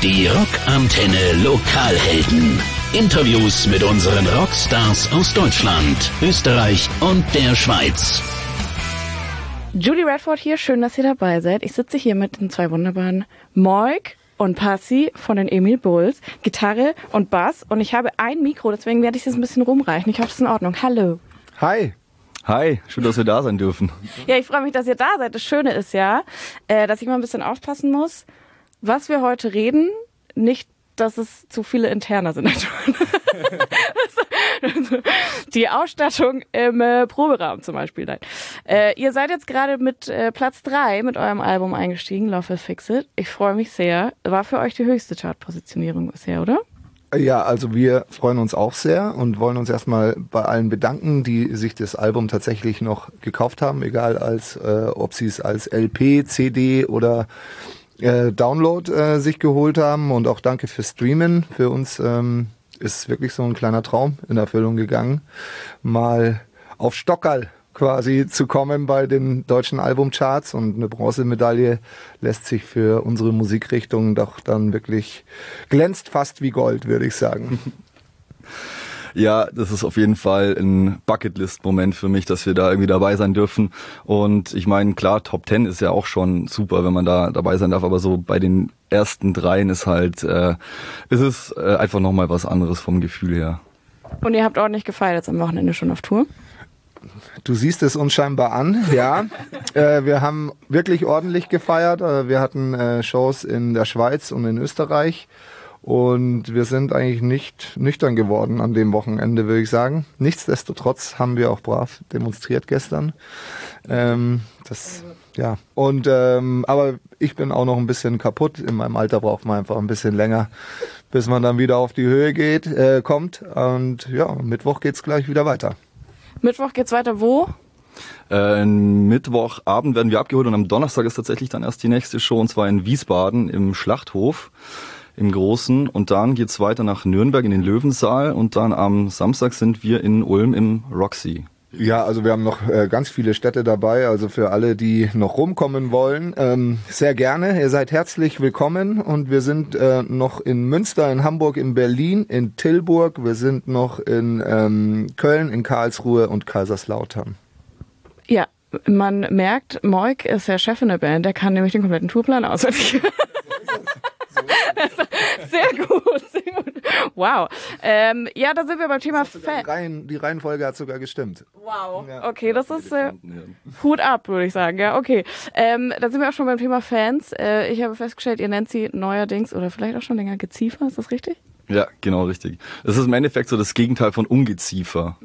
Die Rockantenne Lokalhelden. Interviews mit unseren Rockstars aus Deutschland, Österreich und der Schweiz. Julie Radford hier, schön, dass ihr dabei seid. Ich sitze hier mit den zwei wunderbaren Moik und Pasi von den Emil Bulls, Gitarre und Bass. Und ich habe ein Mikro, deswegen werde ich es jetzt ein bisschen rumreichen. Ich hoffe, es ist in Ordnung. Hallo. Hi. Hi, schön, dass wir da sein dürfen. Ja, ich freue mich, dass ihr da seid. Das Schöne ist ja, dass ich mal ein bisschen aufpassen muss, was wir heute reden. Nicht, dass es zu viele Interner sind. Die Ausstattung im Proberaum zum Beispiel. Nein. Ihr seid jetzt gerade mit Platz 3 mit eurem Album eingestiegen, Love Will Fix It. Ich freue mich sehr. War für euch die höchste Chartpositionierung bisher, oder? Ja, also wir freuen uns auch sehr und wollen uns erstmal bei allen bedanken, die sich das Album tatsächlich noch gekauft haben, egal ob sie es als LP, CD oder Download sich geholt haben. Und auch danke fürs Streamen. Für uns ist wirklich so ein kleiner Traum in Erfüllung gegangen, mal auf Stockerl quasi zu kommen bei den deutschen Albumcharts, und eine Bronzemedaille lässt sich für unsere Musikrichtung doch dann wirklich, glänzt fast wie Gold, würde ich sagen. Ja, das ist auf jeden Fall ein Bucketlist-Moment für mich, dass wir da irgendwie dabei sein dürfen. Und ich meine, klar, Top 10 ist ja auch schon super, wenn man da dabei sein darf, aber so bei den ersten 3 ist halt, ist es einfach nochmal was anderes vom Gefühl her. Und ihr habt ordentlich gefeiert jetzt am Wochenende schon auf Tour? Du siehst es uns scheinbar an, ja. Wir haben wirklich ordentlich gefeiert. Wir hatten Shows in der Schweiz und in Österreich. Und wir sind eigentlich nicht nüchtern geworden an dem Wochenende, würde ich sagen. Nichtsdestotrotz haben wir auch brav demonstriert gestern. Ja. Und aber ich bin auch noch ein bisschen kaputt. In meinem Alter braucht man einfach ein bisschen länger, bis man dann wieder auf die Höhe kommt. Und ja, Mittwoch geht's gleich wieder weiter. Mittwoch geht's weiter wo? Mittwochabend werden wir abgeholt und am Donnerstag ist tatsächlich dann erst die nächste Show, und zwar in Wiesbaden im Schlachthof, im Großen. Und dann geht's weiter nach Nürnberg in den Löwensaal, und dann am Samstag sind wir in Ulm im Roxy. Ja, also wir haben noch ganz viele Städte dabei, also für alle, die noch rumkommen wollen, sehr gerne. Ihr seid herzlich willkommen, und wir sind noch in Münster, in Hamburg, in Berlin, in Tilburg, wir sind noch in Köln, in Karlsruhe und Kaiserslautern. Ja, man merkt, Moik ist der Chef in der Band, der kann nämlich den kompletten Tourplan auswendig. Sehr gut, sehr gut. Wow. Ja, da sind wir beim Thema Fan. Die Reihenfolge hat sogar gestimmt. Wow. Okay, das ist Hut ab, würde ich sagen. Ja, okay. Da sind wir auch schon beim Thema Fans. Ich habe festgestellt, ihr nennt sie neuerdings oder vielleicht auch schon länger Geziefer. Ist das richtig? Ja, genau, richtig. Das ist im Endeffekt so das Gegenteil von Ungeziefer.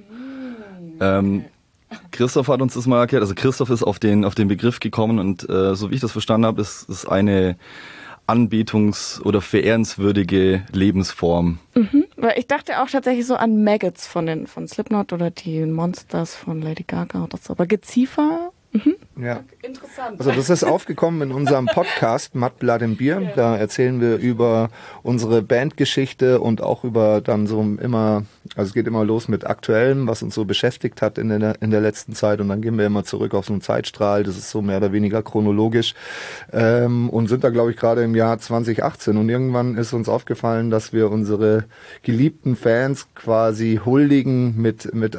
Christoph hat uns das mal erklärt. Also Christoph ist auf den Begriff gekommen, und so wie ich das verstanden habe, ist es eine anbetungs- oder verehrenswürdige Lebensform. Mhm. Weil ich dachte auch tatsächlich so an Maggots von Slipknot oder die Monsters von Lady Gaga oder so. Aber Geziefer? Mhm. Ja. Interessant. Also das ist aufgekommen in unserem Podcast Mud, Blood and Beer. Ja. Da erzählen wir über unsere Bandgeschichte und auch über dann so also es geht immer los mit Aktuellem, was uns so beschäftigt hat in der letzten Zeit, und dann gehen wir immer zurück auf so einen Zeitstrahl. Das ist so mehr oder weniger chronologisch, und sind da, glaube ich, gerade im Jahr 2018, und irgendwann ist uns aufgefallen, dass wir unsere geliebten Fans quasi huldigen mit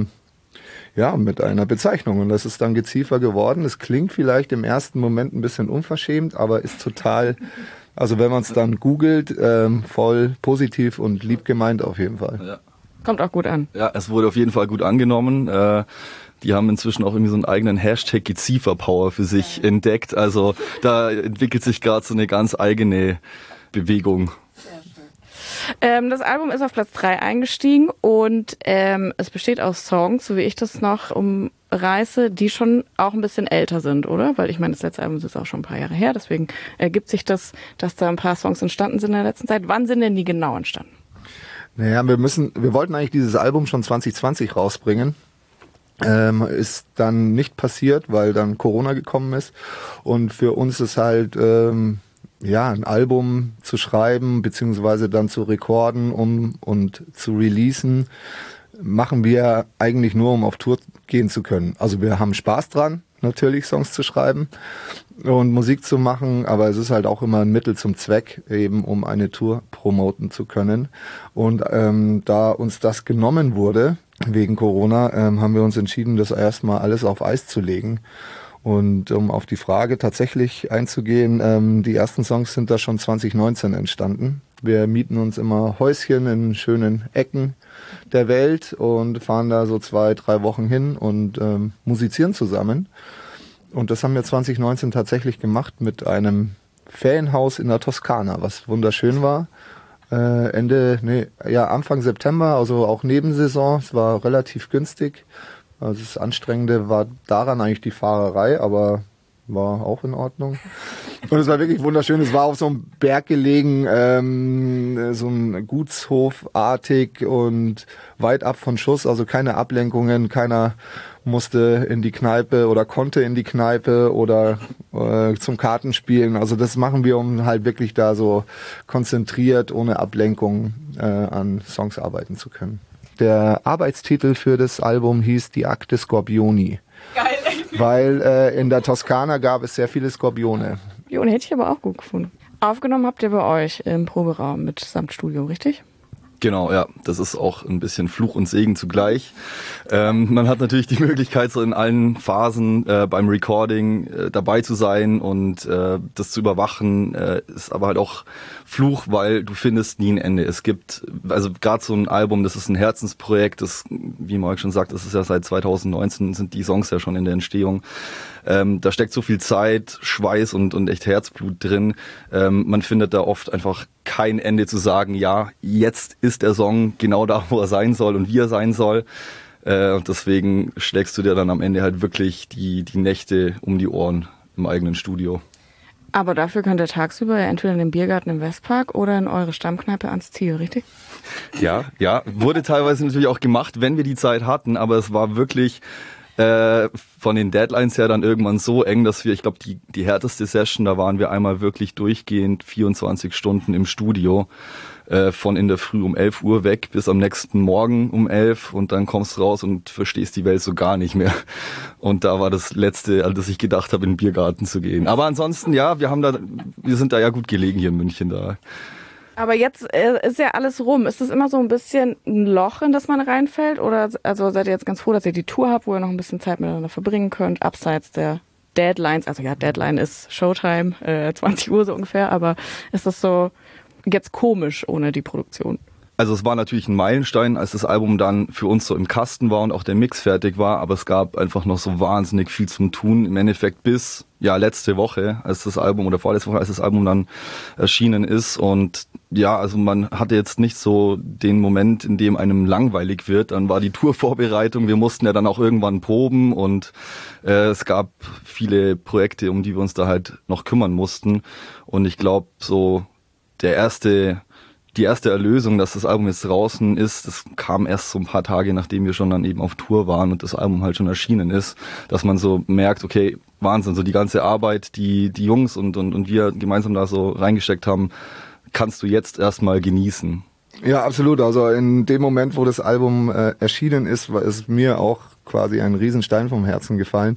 einer Bezeichnung, und das ist dann Geziefer geworden. Es klingt vielleicht im ersten Moment ein bisschen unverschämt, aber ist total, also wenn man es dann googelt, voll positiv und lieb gemeint auf jeden Fall. Ja. Kommt auch gut an. Ja, es wurde auf jeden Fall gut angenommen. Die haben inzwischen auch irgendwie so einen eigenen Hashtag Geziefer-Power für sich entdeckt. Also da entwickelt sich gerade so eine ganz eigene Bewegung. Das Album ist auf Platz 3 eingestiegen, und es besteht aus Songs, so wie ich das noch umreiße, die schon auch ein bisschen älter sind, oder? Weil ich meine, das letzte Album ist jetzt auch schon ein paar Jahre her, deswegen ergibt sich das, dass da ein paar Songs entstanden sind in der letzten Zeit. Wann sind denn die genau entstanden? Naja, wir wollten eigentlich dieses Album schon 2020 rausbringen. Ist dann nicht passiert, weil dann Corona gekommen ist, und für uns ist halt ein Album zu schreiben beziehungsweise dann zu recorden und zu releasen, machen wir eigentlich nur, um auf Tour gehen zu können. Also wir haben Spaß dran, natürlich Songs zu schreiben und Musik zu machen, aber es ist halt auch immer ein Mittel zum Zweck, eben um eine Tour promoten zu können. Und da uns das genommen wurde, wegen Corona, haben wir uns entschieden, das erstmal alles auf Eis zu legen. Und um auf die Frage tatsächlich einzugehen, die ersten Songs sind da schon 2019 entstanden. Wir mieten uns immer Häuschen in schönen Ecken der Welt und fahren da so 2-3 Wochen hin und musizieren zusammen. Und das haben wir 2019 tatsächlich gemacht mit einem Ferienhaus in der Toskana, was wunderschön war. Anfang September, also auch Nebensaison. Es war relativ günstig. Also das Anstrengende war daran eigentlich die Fahrerei, aber war auch in Ordnung. Und es war wirklich wunderschön. Es war auf so einem Berg gelegen, so ein Gutshofartig und weit ab von Schuss, also keine Ablenkungen, keiner musste in die Kneipe oder konnte in die Kneipe oder zum Kartenspielen. Also das machen wir, um halt wirklich da so konzentriert, ohne Ablenkung an Songs arbeiten zu können. Der Arbeitstitel für das Album hieß Die Akte Skorpioni. Geil. Weil in der Toskana gab es sehr viele Skorpione. Skorpione hätte ich aber auch gut gefunden. Aufgenommen habt ihr bei euch im Proberaum mit Samtstudio, richtig? Genau, ja, das ist auch ein bisschen Fluch und Segen zugleich. Man hat natürlich die Möglichkeit, so in allen Phasen beim Recording dabei zu sein und das zu überwachen, ist aber halt auch Fluch, weil du findest nie ein Ende. Es gibt, also gerade so ein Album, das ist ein Herzensprojekt, das, wie Marc schon sagt, das ist ja seit 2019, sind die Songs ja schon in der Entstehung. Da steckt so viel Zeit, Schweiß und echt Herzblut drin. Man findet da oft einfach kein Ende zu sagen, ja, jetzt ist der Song genau da, wo er sein soll und wie er sein soll. Und deswegen schlägst du dir dann am Ende halt wirklich die Nächte um die Ohren im eigenen Studio. Aber dafür könnt ihr tagsüber ja entweder in den Biergarten im Westpark oder in eure Stammkneipe ans Ziel, richtig? Ja, wurde teilweise natürlich auch gemacht, wenn wir die Zeit hatten, aber es war wirklich von den Deadlines her dann irgendwann so eng, dass wir, ich glaube, die härteste Session, da waren wir einmal wirklich durchgehend 24 Stunden im Studio, von in der Früh um 11 Uhr weg bis am nächsten Morgen um 11 und dann kommst du raus und verstehst die Welt so gar nicht mehr. Und da war das Letzte, an das ich gedacht habe, in den Biergarten zu gehen. Aber ansonsten, ja, wir sind da ja gut gelegen hier in München da. Aber jetzt ist ja alles rum. Ist das immer so ein bisschen ein Loch, in das man reinfällt? Oder also seid ihr jetzt ganz froh, dass ihr die Tour habt, wo ihr noch ein bisschen Zeit miteinander verbringen könnt, abseits der Deadlines? Also ja, Deadline ist Showtime, 20 Uhr so ungefähr. Aber ist das so jetzt komisch ohne die Produktion? Also es war natürlich ein Meilenstein, als das Album dann für uns so im Kasten war und auch der Mix fertig war, aber es gab einfach noch so wahnsinnig viel zum Tun. Im Endeffekt bis letzte Woche, als das Album oder vorletzte Woche, als das Album dann erschienen ist. Und ja, also man hatte jetzt nicht so den Moment, in dem einem langweilig wird. Dann war die Tourvorbereitung, wir mussten ja dann auch irgendwann proben und es gab viele Projekte, um die wir uns da halt noch kümmern mussten. Und ich glaube, so die erste Erlösung, dass das Album jetzt draußen ist, das kam erst so ein paar Tage, nachdem wir schon dann eben auf Tour waren und das Album halt schon erschienen ist, dass man so merkt, okay, Wahnsinn, so die ganze Arbeit, die Jungs und wir gemeinsam da so reingesteckt haben, kannst du jetzt erstmal genießen. Ja, absolut. Also in dem Moment, wo das Album erschienen ist, war es mir auch quasi ein Riesenstein vom Herzen gefallen,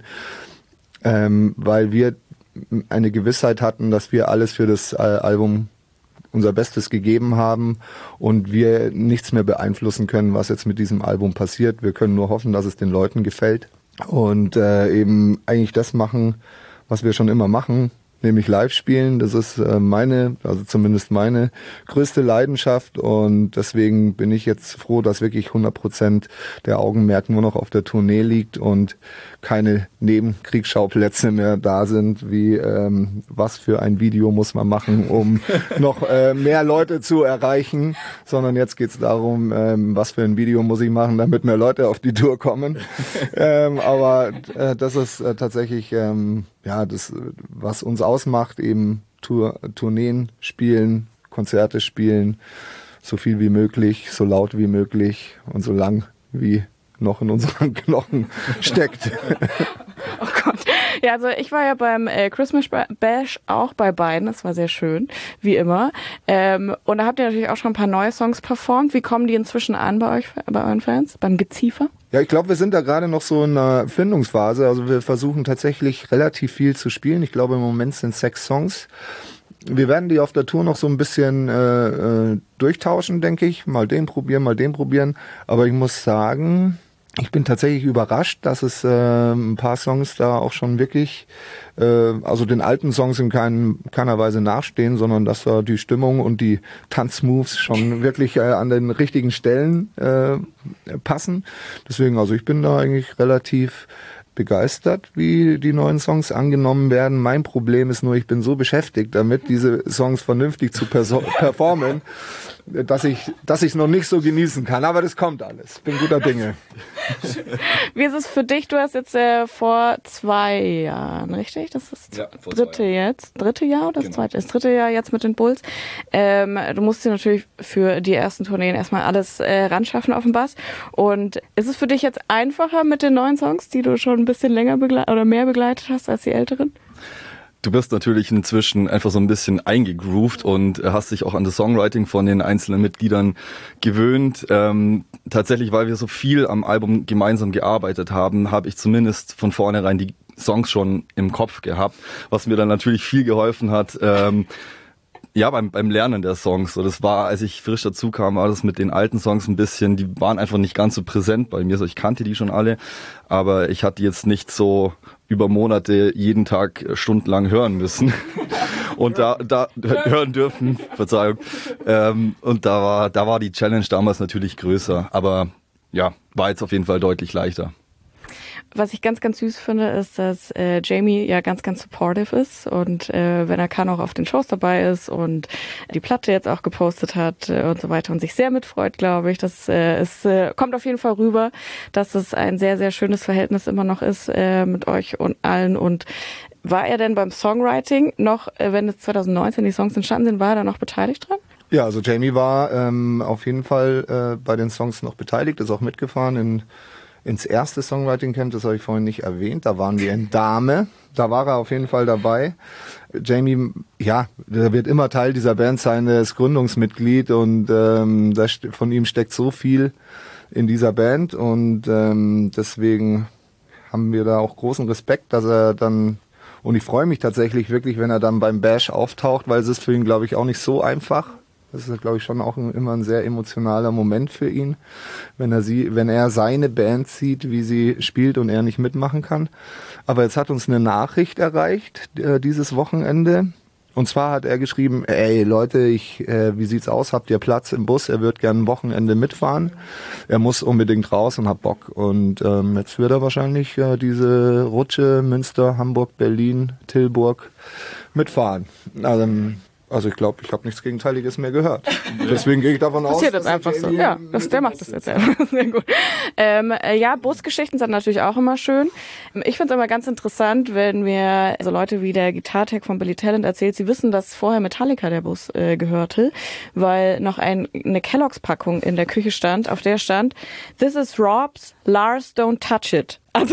weil wir eine Gewissheit hatten, dass wir alles für das Album unser Bestes gegeben haben und wir nichts mehr beeinflussen können, was jetzt mit diesem Album passiert. Wir können nur hoffen, dass es den Leuten gefällt und eben eigentlich das machen, was wir schon immer machen, nämlich live spielen. Das ist zumindest meine größte Leidenschaft und deswegen bin ich jetzt froh, dass wirklich 100% der Augenmerk nur noch auf der Tournee liegt und keine Nebenkriegsschauplätze mehr da sind, wie was für ein Video muss man machen, um noch mehr Leute zu erreichen, sondern jetzt geht's darum, was für ein Video muss ich machen, damit mehr Leute auf die Tour kommen. Aber das ist tatsächlich das, was uns ausmacht, eben Tourneen spielen, Konzerte spielen, so viel wie möglich, so laut wie möglich und so lang wie noch in unseren Knochen steckt. Oh Gott. Ja, also ich war ja beim Christmas Bash auch bei beiden. Das war sehr schön, wie immer. Und da habt ihr natürlich auch schon ein paar neue Songs performt. Wie kommen die inzwischen an bei euch, bei euren Fans? Beim Geziefer? Ja, ich glaube, wir sind da gerade noch so in einer Findungsphase. Also wir versuchen tatsächlich relativ viel zu spielen. Ich glaube, im Moment sind 6 Songs. Wir werden die auf der Tour noch so ein bisschen durchtauschen, denke ich. Mal den probieren. Aber ich muss sagen, ich bin tatsächlich überrascht, dass es ein paar Songs da auch schon wirklich, also den alten Songs in keiner Weise nachstehen, sondern dass da die Stimmung und die Tanzmoves schon wirklich an den richtigen Stellen passen. Deswegen, also ich bin da eigentlich relativ begeistert, wie die neuen Songs angenommen werden. Mein Problem ist nur, ich bin so beschäftigt damit, diese Songs vernünftig zu performen, dass ich es noch nicht so genießen kann. Aber das kommt alles. Bin guter Dinge. Wie ist es für dich? Du hast jetzt vor 2 Jahren, richtig? Das ist das dritte Jahr oder das zweite? Das dritte Jahr jetzt mit den Bulls. Du musst dir natürlich für die ersten Tourneen erstmal alles ranschaffen auf dem Bass. Und ist es für dich jetzt einfacher mit den neuen Songs, die du schon ein bisschen länger mehr begleitet hast als die älteren? Du bist natürlich inzwischen einfach so ein bisschen eingegroovt und hast dich auch an das Songwriting von den einzelnen Mitgliedern gewöhnt. Tatsächlich, weil wir so viel am Album gemeinsam gearbeitet haben, habe ich zumindest von vornherein die Songs schon im Kopf gehabt, was mir dann natürlich viel geholfen hat. Ja, beim Lernen der Songs. So, das war, als ich frisch dazu kam, war das mit den alten Songs ein bisschen, die waren einfach nicht ganz so präsent bei mir. So, ich kannte die schon alle, aber ich hatte jetzt nicht so über Monate jeden Tag stundenlang hören müssen und da hören dürfen, Verzeihung. Und da war die Challenge damals natürlich größer, aber ja, war jetzt auf jeden Fall deutlich leichter. Was ich ganz, ganz süß finde, ist, dass Jamie ja ganz, ganz supportive ist und wenn er kann auch auf den Shows dabei ist und die Platte jetzt auch gepostet hat und so weiter und sich sehr mitfreut, glaube ich. Das kommt auf jeden Fall rüber, dass es ein sehr, sehr schönes Verhältnis immer noch ist mit euch und allen. Und war er denn beim Songwriting noch, wenn es 2019 die Songs entstanden sind, war er da noch beteiligt dran? Ja, also Jamie war auf jeden Fall bei den Songs noch beteiligt, ist auch mitgefahren ins erste Songwriting-Camp, das habe ich vorhin nicht erwähnt, da waren wir in Dahme, da war er auf jeden Fall dabei. Jamie, ja, der wird immer Teil dieser Band sein, er ist Gründungsmitglied und von ihm steckt so viel in dieser Band und deswegen haben wir da auch großen Respekt, dass er dann, und ich freue mich tatsächlich wirklich, wenn er dann beim Bash auftaucht, weil es ist für ihn, glaube ich, auch nicht so einfach. Das ist, glaube ich, schon auch immer ein sehr emotionaler Moment für ihn, wenn er seine Band sieht, wie sie spielt und er nicht mitmachen kann. Aber jetzt hat uns eine Nachricht erreicht, dieses Wochenende. Und zwar hat er geschrieben, ey Leute, wie sieht's aus? Habt ihr Platz im Bus? Er wird gerne ein Wochenende mitfahren. Er muss unbedingt raus und hat Bock. Und jetzt wird er wahrscheinlich diese Rutsche Münster, Hamburg, Berlin, Tilburg mitfahren. Also ich glaube, ich habe nichts Gegenteiliges mehr gehört. Deswegen gehe ich davon aus, passiert jetzt einfach so. Ja, der macht das jetzt einfach. Sehr gut. Ja, Busgeschichten sind natürlich auch immer schön. Ich finde es immer ganz interessant, wenn mir so Leute wie der Gitartech von Billy Talent erzählt, sie wissen, dass vorher Metallica der Bus gehörte, weil noch eine Kellogg's-Packung in der Küche stand, auf der stand, "This is Rob's, Lars, don't touch it." Also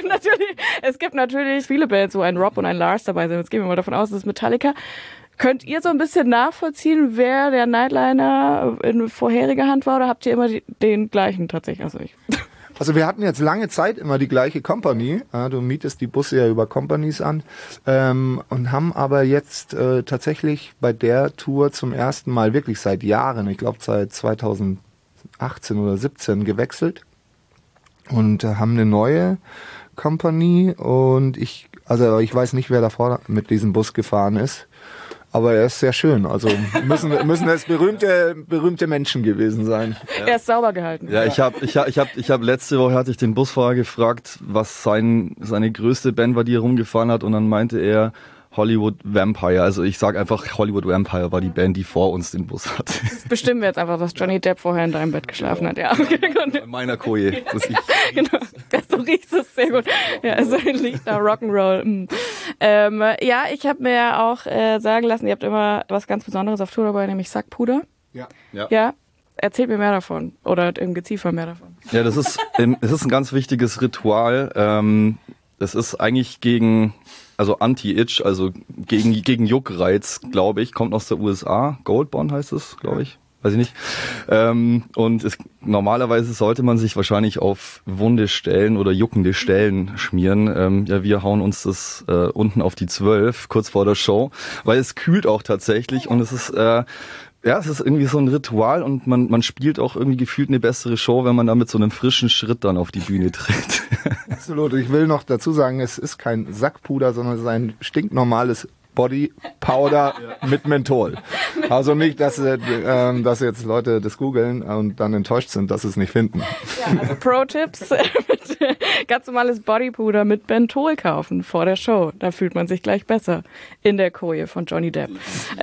es gibt natürlich viele Bands, wo ein Rob und ein Lars dabei sind. Jetzt gehen wir mal davon aus, das ist Metallica. Könnt ihr so ein bisschen nachvollziehen, wer der Nightliner in vorheriger Hand war, oder habt ihr immer den gleichen tatsächlich? Also wir hatten jetzt lange Zeit immer die gleiche Company. Du mietest die Busse ja über Companies an und haben aber jetzt tatsächlich bei der Tour zum ersten Mal wirklich seit Jahren, ich glaube seit 2018 oder 17 gewechselt und haben eine neue Company und ich weiß nicht, wer davor mit diesem Bus gefahren ist. Aber er ist sehr schön. Also müssen es berühmte Menschen gewesen sein. Ja. Er ist sauber gehalten. Ja, ich hab letzte Woche hatte ich den Busfahrer gefragt, was seine größte Band war, die er rumgefahren hat, und dann meinte er Hollywood Vampire. Also ich sag einfach, Hollywood Vampire war die Band, die vor uns den Bus hatte. Das bestimmen wir jetzt einfach, dass Johnny Depp vorher in deinem Bett geschlafen hat. Ja, okay. In meiner Koje. Genau. Du riechst es sehr gut. Ja, also liegt da Rock'n'Roll. Ja, ich habe mir auch sagen lassen, ihr habt immer was ganz Besonderes auf Tour dabei, nämlich Sackpuder. Ja. Erzählt mir mehr davon. Oder im Geziefer mehr davon. Ja, es ist ein ganz wichtiges Ritual. Das ist eigentlich Anti-Itch, also gegen Juckreiz, glaube ich, kommt aus der USA. Gold Bond heißt es, glaube ich. weiß ich nicht. Und normalerweise sollte man sich wahrscheinlich auf wunde Stellen oder juckende Stellen schmieren. Ja, wir hauen uns das unten auf die 12, kurz vor der Show, weil es kühlt auch tatsächlich und es ist es ist irgendwie so ein Ritual und man spielt auch irgendwie gefühlt eine bessere Show, wenn man da mit so einem frischen Schritt dann auf die Bühne tritt. Absolut. Ich will noch dazu sagen, es ist kein Sackpuder, sondern es ist ein stinknormales Body Powder mit Menthol. Also nicht, dass jetzt Leute das googeln und dann enttäuscht sind, dass sie es nicht finden. Ja, also Pro-Tipps, ganz normales Bodypuder mit Menthol kaufen vor der Show. Da fühlt man sich gleich besser in der Koje von Johnny Depp.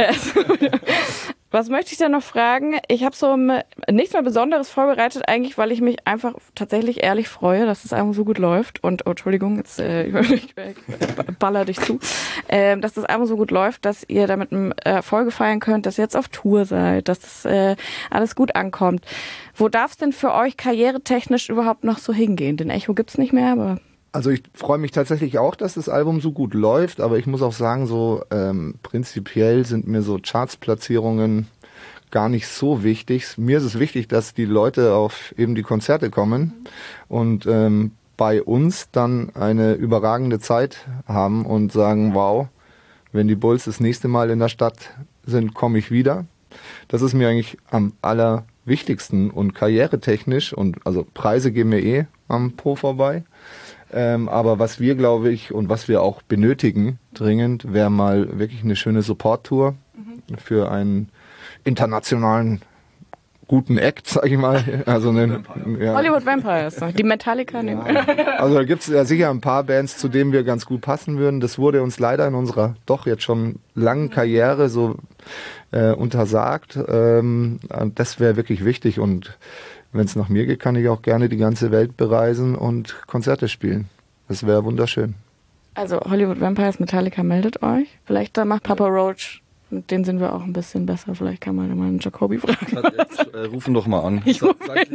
Was möchte ich denn noch fragen? Ich habe so nichts mehr Besonderes vorbereitet, eigentlich, weil ich mich einfach tatsächlich ehrlich freue, dass das Album so gut läuft. Und, oh, Entschuldigung, jetzt ich baller dich zu. Dass das Album so gut läuft, dass ihr damit Erfolge feiern könnt, dass ihr jetzt auf Tour seid, dass das alles gut ankommt. Wo darf es denn für euch karrieretechnisch überhaupt noch so hingehen? Den Echo gibt's nicht mehr, aber... Also ich freue mich tatsächlich auch, dass das Album so gut läuft, aber ich muss auch sagen, so prinzipiell sind mir so Chartsplatzierungen gar nicht so wichtig. Mir ist es wichtig, dass die Leute auf eben die Konzerte kommen und bei uns dann eine überragende Zeit haben und sagen, wow, wenn die Bulls das nächste Mal in der Stadt sind, komme ich wieder. Das ist mir eigentlich am allerwichtigsten und karrieretechnisch und also Preise gehen mir am Po vorbei. Aber was wir, glaube ich, und was wir auch benötigen dringend, wäre mal wirklich eine schöne Support-Tour für einen internationalen guten Act, sag ich mal. Also Hollywood Vampires, die Metallica nehmen. Also da gibt es ja sicher ein paar Bands, zu denen wir ganz gut passen würden. Das wurde uns leider in unserer doch jetzt schon langen Karriere so untersagt. Das wäre wirklich wichtig und wenn es nach mir geht, kann ich auch gerne die ganze Welt bereisen und Konzerte spielen. Das wäre wunderschön. Also Hollywood Vampires, Metallica, meldet euch. Vielleicht da macht Papa Roach, mit denen sind wir auch ein bisschen besser. Vielleicht kann man mal einen Jacobi fragen. Rufen doch mal an. Ich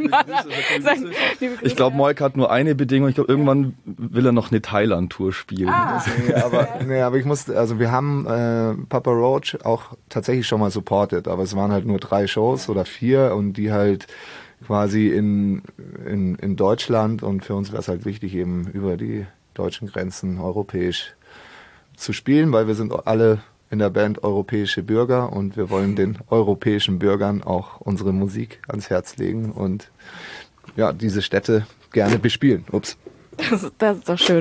glaube, Moik hat nur eine Bedingung. Ich glaube, irgendwann will er noch eine Thailand-Tour spielen. Aber ich muss, also wir haben Papa Roach auch tatsächlich schon mal supportet, aber es waren halt nur 3 Shows oder 4 und die halt quasi in Deutschland und für uns wäre es halt wichtig, eben über die deutschen Grenzen europäisch zu spielen, weil wir sind alle in der Band europäische Bürger und wir wollen den europäischen Bürgern auch unsere Musik ans Herz legen und ja, diese Städte gerne bespielen. Ups. Das ist doch schön.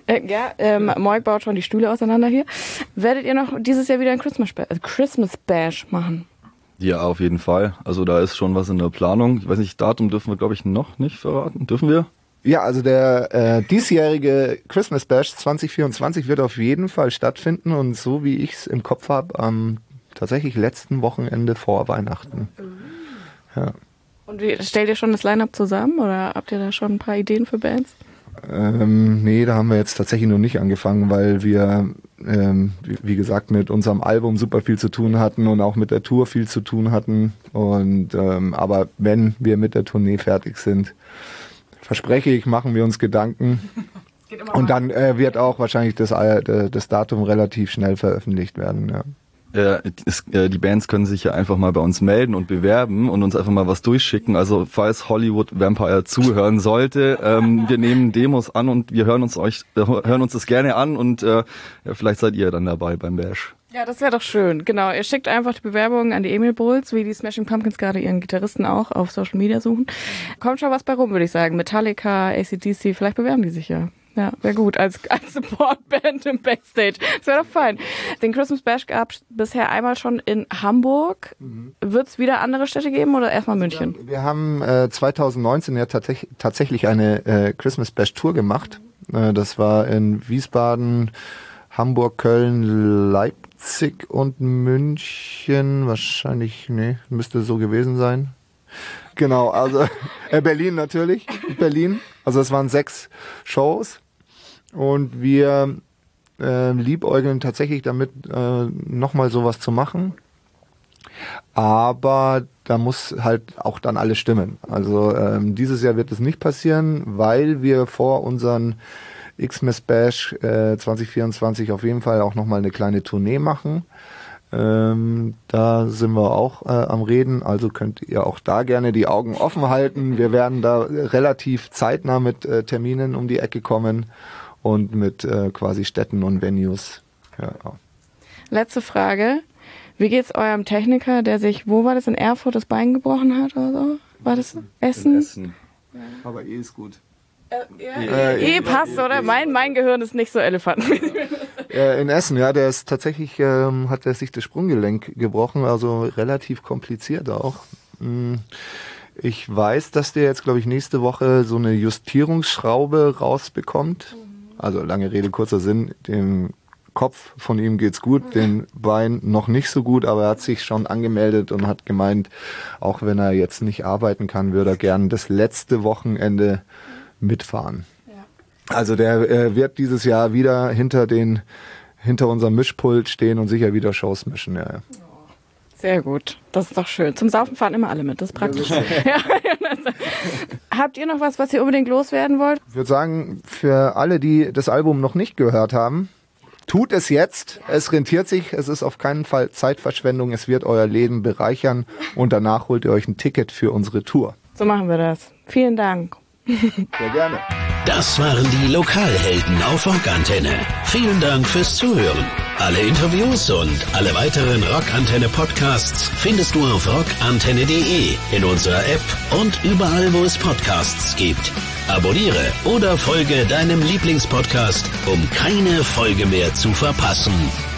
Moik baut schon die Stühle auseinander hier. Werdet ihr noch dieses Jahr wieder ein Christmas Bash machen? Ja, auf jeden Fall. Also da ist schon was in der Planung. Ich weiß nicht, Datum dürfen wir, glaube ich, noch nicht verraten. Dürfen wir? Ja, also der diesjährige Christmas Bash 2024 wird auf jeden Fall stattfinden und so wie ich es im Kopf habe, am tatsächlich letzten Wochenende vor Weihnachten. Ja. Und stellt ihr schon das Line-Up zusammen oder habt ihr da schon ein paar Ideen für Bands? Nee, da haben wir jetzt tatsächlich noch nicht angefangen, weil wir, wie gesagt, mit unserem Album super viel zu tun hatten und auch mit der Tour viel zu tun hatten. Und aber wenn wir mit der Tournee fertig sind, verspreche ich, machen wir uns Gedanken. Und dann wird auch wahrscheinlich das Datum relativ schnell veröffentlicht werden. Ja. Die Bands können sich ja einfach mal bei uns melden und bewerben und uns einfach mal was durchschicken. Also falls Hollywood Vampire zuhören sollte, wir nehmen Demos an und wir hören uns das gerne an und vielleicht seid ihr dann dabei beim Bash. Ja, das wäre doch schön. Genau, ihr schickt einfach die Bewerbungen an die Emil Bulls, wie die Smashing Pumpkins gerade ihren Gitarristen auch auf Social Media suchen. Kommt schon was bei rum, würde ich sagen. Metallica, AC/DC, vielleicht bewerben die sich ja. Ja, wäre gut, als Supportband im Backstage. Das wäre doch fein. Den Christmas Bash gab es bisher einmal schon in Hamburg. Wird es wieder andere Städte geben oder erstmal München? Wir haben 2019 ja tatsächlich eine Christmas Bash Tour gemacht. Das war in Wiesbaden, Hamburg, Köln, Leipzig und München. Wahrscheinlich, müsste so gewesen sein. Genau, also Berlin natürlich, Berlin. Also es waren 6 Shows und wir liebäugeln tatsächlich damit, nochmal sowas zu machen. Aber da muss halt auch dann alles stimmen. Also dieses Jahr wird es nicht passieren, weil wir vor unseren Xmas Bash 2024 auf jeden Fall auch nochmal eine kleine Tournee machen. Da sind wir auch am Reden, also könnt ihr auch da gerne die Augen offen halten. Wir werden da relativ zeitnah mit Terminen um die Ecke kommen und mit quasi Städten und Venues. Ja. Letzte Frage. Wie geht's eurem Techniker, der sich, wo war das, in Erfurt das Bein gebrochen hat oder so? War das Essen? Essen. Aber ist gut. Passt, oder? Mein Gehirn ist nicht so elefantenmäßig. In Essen, ja, der ist tatsächlich, hat er sich das Sprunggelenk gebrochen, also relativ kompliziert auch. Ich weiß, dass der jetzt, glaube ich, nächste Woche so eine Justierungsschraube rausbekommt. Also lange Rede, kurzer Sinn, dem Kopf von ihm geht's gut, den Bein noch nicht so gut, aber er hat sich schon angemeldet und hat gemeint, auch wenn er jetzt nicht arbeiten kann, würde er gern das letzte Wochenende mitfahren. Ja. Also der wird dieses Jahr wieder hinter unserem Mischpult stehen und sicher wieder Shows mischen. Ja. Sehr gut, das ist doch schön. Zum Saufen fahren immer alle mit, das ist praktisch. Ja. Habt ihr noch was ihr unbedingt loswerden wollt? Ich würde sagen, für alle, die das Album noch nicht gehört haben, tut es jetzt, es rentiert sich, es ist auf keinen Fall Zeitverschwendung, es wird euer Leben bereichern und danach holt ihr euch ein Ticket für unsere Tour. So machen wir das. Vielen Dank. Sehr gerne. Das waren die Lokalhelden auf Rockantenne. Vielen Dank fürs Zuhören. Alle Interviews und alle weiteren Rockantenne-Podcasts findest du auf rockantenne.de, in unserer App und überall, wo es Podcasts gibt. Abonniere oder folge deinem Lieblingspodcast, um keine Folge mehr zu verpassen.